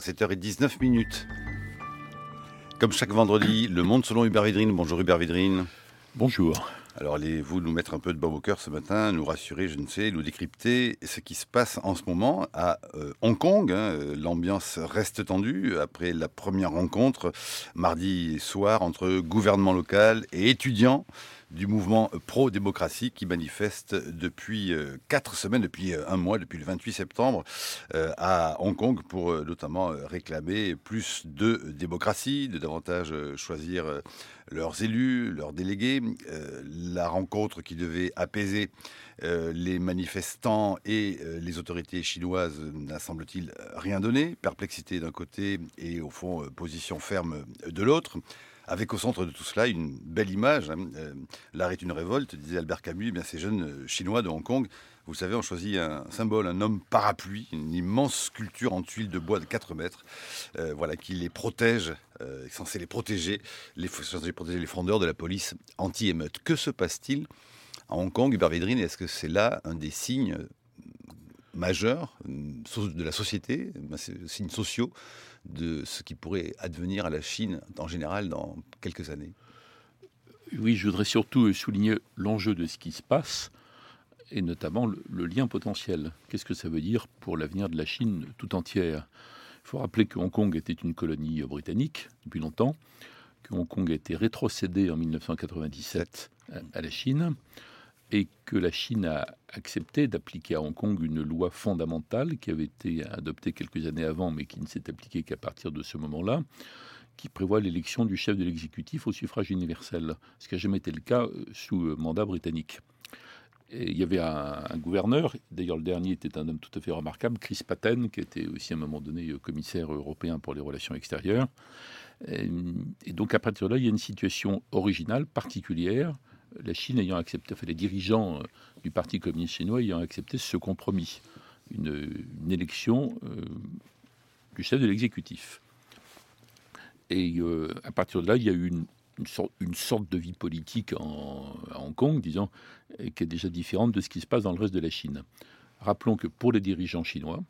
7h19. Comme chaque vendredi, le monde selon Hubert Védrine. Bonjour Hubert Védrine. Bonjour. Alors allez-vous nous mettre un peu de baume au cœur ce matin, nous rassurer, je ne sais, nous décrypter ce qui se passe en ce moment à Hong Kong. L'ambiance reste tendue après la première rencontre mardi soir entre gouvernement local et étudiants du mouvement pro-démocratie qui manifeste depuis 4 semaines, depuis un mois, depuis le 28 septembre à Hong Kong pour notamment réclamer plus de démocratie, de davantage choisir leurs élus, leurs délégués. La rencontre qui devait apaiser les manifestants et les autorités chinoises n'a, semble-t-il, rien donné. Perplexité d'un côté et au fond position ferme de l'autre. Avec au centre de tout cela une belle image. L'art est une révolte, disait Albert Camus. Eh bien, ces jeunes Chinois de Hong Kong, vous savez, ont choisi un symbole, un homme parapluie, une immense sculpture en tuiles de bois de 4 mètres, voilà, qui les protège, censé les protéger, censé protéger les frondeurs de la police anti-émeute. Que se passe-t-il à Hong Kong, Hubert Védrine? Est-ce que c'est là un des signes majeurs de la société, signes sociaux de ce qui pourrait advenir à la Chine en général dans quelques années? Oui, je voudrais surtout souligner l'enjeu de ce qui se passe et notamment le lien potentiel. Qu'est-ce que ça veut dire pour l'avenir de la Chine tout entière? Il faut rappeler que Hong Kong était une colonie britannique depuis longtemps, que Hong Kong a été rétrocédé en 1997 à la Chine et que la Chine a accepté d'appliquer à Hong Kong une loi fondamentale qui avait été adoptée quelques années avant mais qui ne s'est appliquée qu'à partir de ce moment-là, qui prévoit l'élection du chef de l'exécutif au suffrage universel, ce qui n'a jamais été le cas sous mandat britannique. Et il y avait un gouverneur, d'ailleurs le dernier était un homme tout à fait remarquable, Chris Patten, qui était aussi à un moment donné commissaire européen pour les relations extérieures. Et donc à partir de là, il y a une situation originale, particulière, la Chine ayant accepté, enfin les dirigeants du Parti communiste chinois ayant accepté ce compromis, une élection du chef de l'exécutif. Et à partir de là, il y a eu une sorte de vie politique à Hong Kong, disons, qui est déjà différente de ce qui se passe dans le reste de la Chine. Rappelons que pour les dirigeants chinois,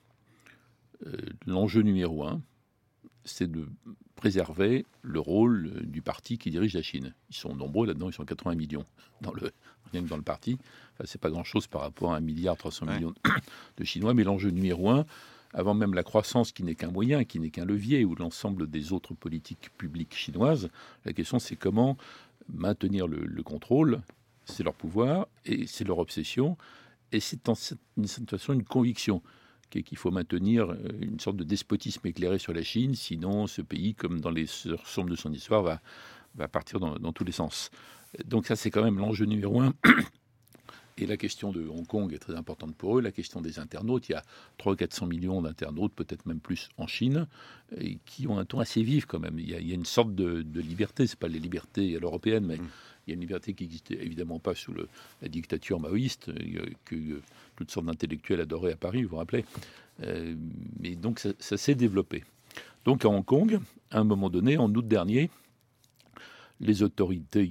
l'enjeu numéro un, c'est de préserver le rôle du parti qui dirige la Chine. Ils sont nombreux là-dedans, ils sont 80 millions rien que dans le parti. Enfin, c'est pas grand-chose par rapport à 1,3 milliard de Chinois, mais l'enjeu numéro un, avant même la croissance qui n'est qu'un moyen, qui n'est qu'un levier, ou l'ensemble des autres politiques publiques chinoises, la question c'est comment maintenir le contrôle, c'est leur pouvoir et c'est leur obsession, et c'est en une situation, une conviction qu'il faut maintenir une sorte de despotisme éclairé sur la Chine, sinon ce pays, comme dans les sombres de son histoire, va partir dans tous les sens. Donc ça c'est quand même l'enjeu numéro un. Et la question de Hong Kong est très importante pour eux. La question des internautes, il y a 300-400 millions d'internautes, peut-être même plus en Chine, et qui ont un ton assez vif quand même. Il y a une sorte de liberté, ce n'est pas les libertés à l'européenne, mais il y a une liberté qui n'existait évidemment pas sous la dictature maoïste, que toutes sortes d'intellectuels adoraient à Paris, vous vous rappelez. Mais donc ça s'est développé. Donc à Hong Kong, à un moment donné, en août dernier, les autorités,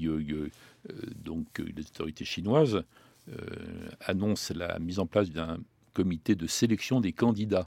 les autorités chinoises annonce la mise en place d'un comité de sélection des candidats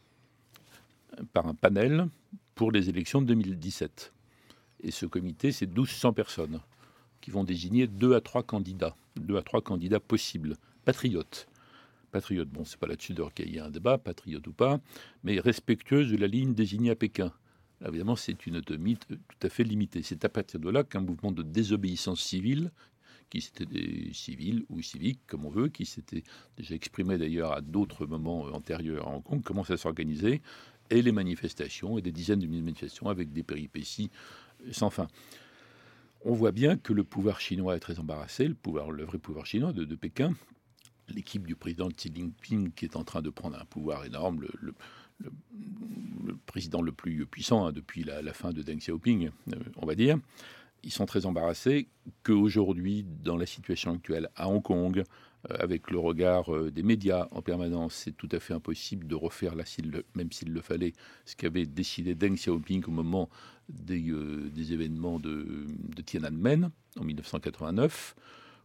par un panel pour les élections de 2017. Et ce comité, c'est 1200 personnes qui vont désigner 2 à 3 candidats possibles, patriotes. Patriotes, bon, c'est pas là-dessus d'ailleurs qu'il y a un débat, patriote ou pas, mais respectueuse de la ligne désignée à Pékin. Là, évidemment, c'est une autonomie tout à fait limitée. C'est à partir de là qu'un mouvement de désobéissance civile, qui c'était des civils ou civiques, comme on veut, qui s'était déjà exprimé d'ailleurs à d'autres moments antérieurs à Hong Kong, commence à s'organiser, et les manifestations, et des dizaines de milliers de manifestations avec des péripéties sans fin. On voit bien que le pouvoir chinois est très embarrassé, le vrai pouvoir chinois de Pékin, l'équipe du président Xi Jinping qui est en train de prendre un pouvoir énorme, le président le plus puissant depuis la fin de Deng Xiaoping, on va dire. Ils sont très embarrassés qu'aujourd'hui, dans la situation actuelle à Hong Kong, avec le regard des médias en permanence, c'est tout à fait impossible de refaire, là, même s'il le fallait, ce qu'avait décidé Deng Xiaoping au moment des événements de Tiananmen en 1989,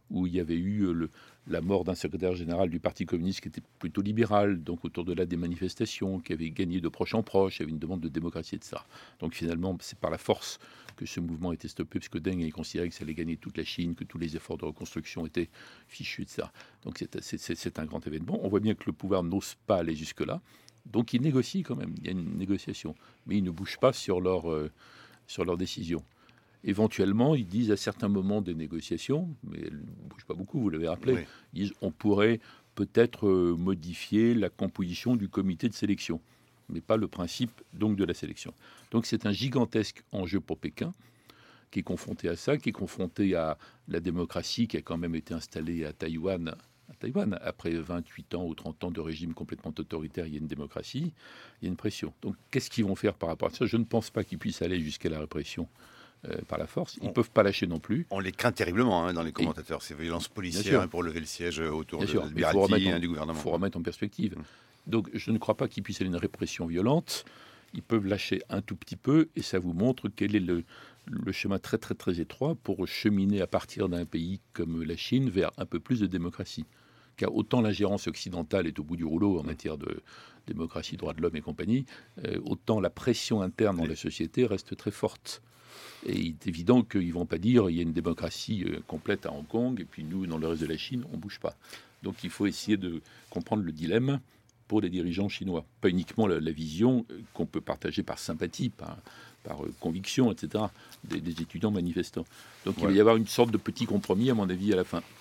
où il y avait eu la mort d'un secrétaire général du Parti communiste qui était plutôt libéral, donc autour de là des manifestations, qui avait gagné de proche en proche, il y avait une demande de démocratie, etc. Donc finalement, c'est par la force que ce mouvement a été stoppé, parce que Deng avait considéré que ça allait gagner toute la Chine, que tous les efforts de reconstruction étaient fichus, etc. Donc c'est un grand événement. On voit bien que le pouvoir n'ose pas aller jusque-là, donc ils négocient quand même, il y a une négociation, mais ils ne bougent pas sur leur décision. Éventuellement, ils disent à certains moments des négociations, mais elles ne bougent pas beaucoup, vous l'avez rappelé, Oui. ils disent on pourrait peut-être modifier la composition du comité de sélection, mais pas le principe donc de la sélection. Donc c'est un gigantesque enjeu pour Pékin, qui est confronté à ça, qui est confronté à la démocratie qui a quand même été installée à Taïwan. Après 28 ans ou 30 ans de régime complètement autoritaire, il y a une démocratie, il y a une pression. Donc qu'est-ce qu'ils vont faire par rapport à ça? Je ne pense pas qu'ils puissent aller jusqu'à la répression par la force. Ils ne peuvent pas lâcher non plus. On les craint terriblement dans les commentateurs, ces violences policières pour lever le siège autour de l'admiralty du gouvernement. Il faut remettre en perspective. Donc je ne crois pas qu'ils puissent aller à une répression violente. Ils peuvent lâcher un tout petit peu et ça vous montre quel est le chemin très très très étroit pour cheminer à partir d'un pays comme la Chine vers un peu plus de démocratie. Car autant l'ingérence occidentale est au bout du rouleau en matière de démocratie, droits de l'homme et compagnie, autant la pression interne dans la société reste très forte. Et il est évident qu'ils ne vont pas dire il y a une démocratie complète à Hong Kong et puis nous, dans le reste de la Chine, on ne bouge pas. Donc il faut essayer de comprendre le dilemme pour les dirigeants chinois. Pas uniquement la vision qu'on peut partager par sympathie, par conviction, etc., des étudiants manifestants. Donc il va y avoir une sorte de petit compromis, à mon avis, à la fin.